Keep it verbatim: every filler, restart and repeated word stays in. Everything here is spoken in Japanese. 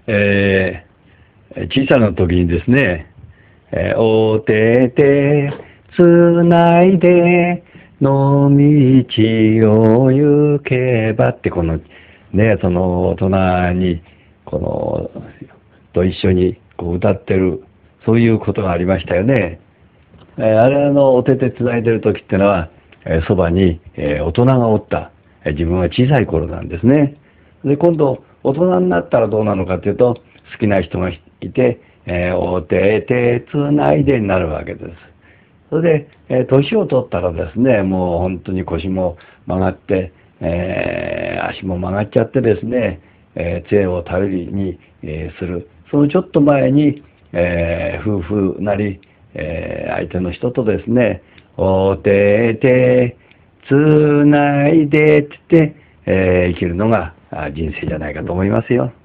えー小さな時にですね、えーお手手つないで野道を行けばって、このね、その大人にこのと一緒にこう歌ってる、そういうことがありましたよね。えーあれのお手手つないでる時ってのは、えーそばに、えー大人がおった、えー自分は小さい頃なんですね。で、今度大人になったらどうなのかというと、好きな人がいて、えーお手手つないでになるわけです。それで、えー年を取ったらですね、もう本当に腰も曲がって、えー足も曲がっちゃってですね、えー杖を頼りに、えーする。そのちょっと前に、えー夫婦なり、えー相手の人とですね、お手手つないでって言って、えー生きるのがあ人生じゃないかと思いますよ。